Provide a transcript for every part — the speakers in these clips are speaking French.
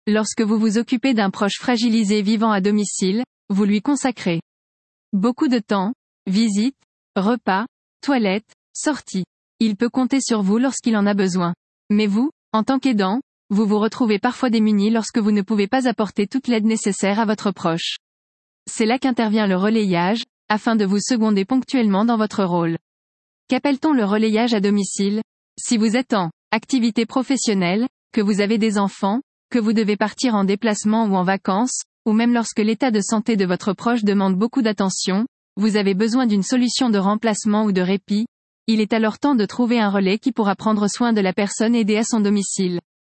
Lorsque vous vous occupez d'un proche fragilisé vivant à domicile, vous lui consacrez beaucoup de temps, visites, repas, toilettes, sorties. Il peut compter sur vous lorsqu'il en a besoin. Mais vous, en tant qu'aidant, vous vous retrouvez parfois démuni lorsque vous ne pouvez pas apporter toute l'aide nécessaire à votre proche. C'est là qu'intervient le relayage, afin de vous seconder ponctuellement dans votre rôle. Qu'appelle-t-on le relayage à domicile? Si vous êtes en activité professionnelle, que vous avez des enfants, que vous devez partir en déplacement ou en vacances, ou même lorsque l'état de santé de votre proche demande beaucoup d'attention, vous avez besoin d'une solution de remplacement ou de répit, il est alors temps de trouver un relais qui pourra prendre soin de la personne aidée à son domicile.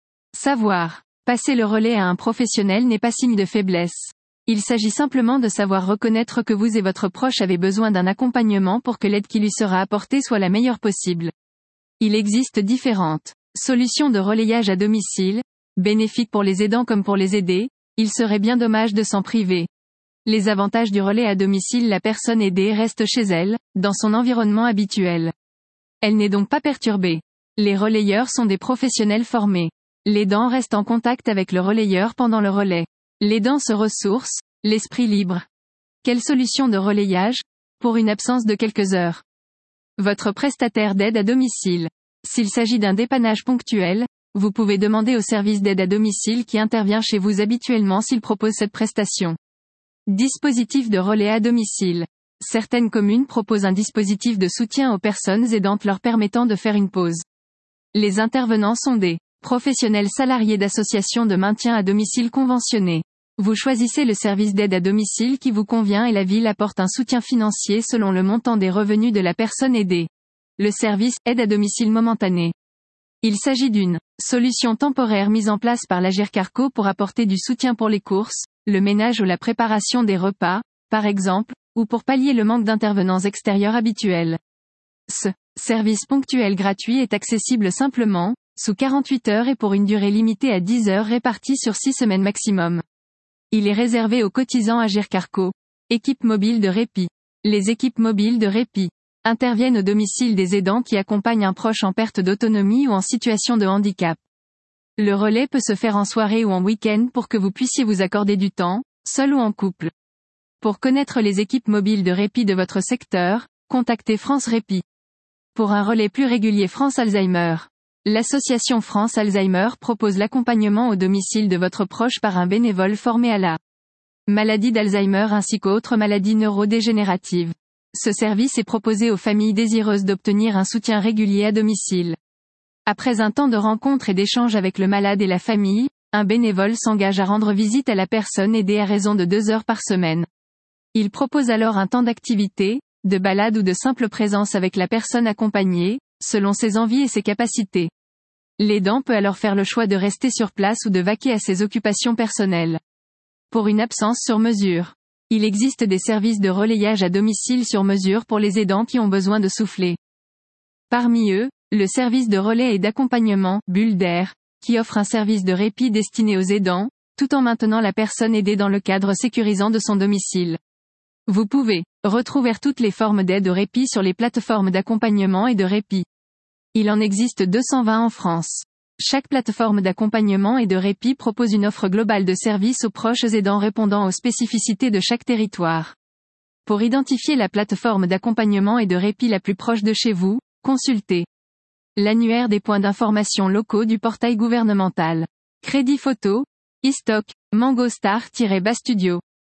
Savoir passer le relais à un professionnel n'est pas signe de faiblesse. Il s'agit simplement de savoir reconnaître que vous et votre proche avez besoin d'un accompagnement pour que l'aide qui lui sera apportée soit la meilleure possible. Il existe différentes solutions de relayage à domicile, bénéfiques pour les aidants comme pour les aidés, il serait bien dommage de s'en priver. Les avantages du relais à domicile: la personne aidée reste chez elle, dans son environnement habituel. Elle n'est donc pas perturbée. Les relayeurs sont des professionnels formés. L'aidant reste en contact avec le relayeur pendant le relais. L'aidant se ressource, l'esprit libre. Quelle solution de relayage? Pour une absence de quelques heures. Votre prestataire d'aide à domicile. S'il s'agit d'un dépannage ponctuel, vous pouvez demander au service d'aide à domicile qui intervient chez vous habituellement s'il propose cette prestation. Dispositif de relais à domicile. Certaines communes proposent un dispositif de soutien aux personnes aidantes leur permettant de faire une pause. Les intervenants sont des professionnels salariés d'associations de maintien à domicile conventionnés. Vous choisissez le service d'aide à domicile qui vous convient et la ville apporte un soutien financier selon le montant des revenus de la personne aidée. Le service aide à domicile momentanée. Il s'agit d'une solution temporaire mise en place par l'Agirc-Arrco pour apporter du soutien pour les courses, le ménage ou la préparation des repas, par exemple, ou pour pallier le manque d'intervenants extérieurs habituels. Ce service ponctuel gratuit est accessible simplement, sous 48 heures et pour une durée limitée à 10 heures réparties sur 6 semaines maximum. Il est réservé aux cotisants Agirc-Arrco. Équipe mobile de répit. Les équipes mobiles de répit interviennent au domicile des aidants qui accompagnent un proche en perte d'autonomie ou en situation de handicap. Le relais peut se faire en soirée ou en week-end pour que vous puissiez vous accorder du temps, seul ou en couple. Pour connaître les équipes mobiles de répit de votre secteur, contactez France Répit. Pour un relais plus régulier France Alzheimer. L'association France Alzheimer propose l'accompagnement au domicile de votre proche par un bénévole formé à la maladie d'Alzheimer ainsi qu'autres maladies neurodégénératives. Ce service est proposé aux familles désireuses d'obtenir un soutien régulier à domicile. Après un temps de rencontre et d'échange avec le malade et la famille, un bénévole s'engage à rendre visite à la personne aidée à raison de 2 heures par semaine. Il propose alors un temps d'activité, de balade ou de simple présence avec la personne accompagnée, selon ses envies et ses capacités. L'aidant peut alors faire le choix de rester sur place ou de vaquer à ses occupations personnelles. Pour une absence sur mesure. Il existe des services de relayage à domicile sur mesure pour les aidants qui ont besoin de souffler. Parmi eux, le service de relais et d'accompagnement, Bulle d'air, qui offre un service de répit destiné aux aidants, tout en maintenant la personne aidée dans le cadre sécurisant de son domicile. Vous pouvez retrouver toutes les formes d'aide au répit sur les plateformes d'accompagnement et de répit. Il en existe 220 en France. Chaque plateforme d'accompagnement et de répit propose une offre globale de services aux proches aidants répondant aux spécificités de chaque territoire. Pour identifier la plateforme d'accompagnement et de répit la plus proche de chez vous, consultez l'annuaire des points d'information locaux du portail gouvernemental. Crédit Photo, iStock, Mangostar-Studio.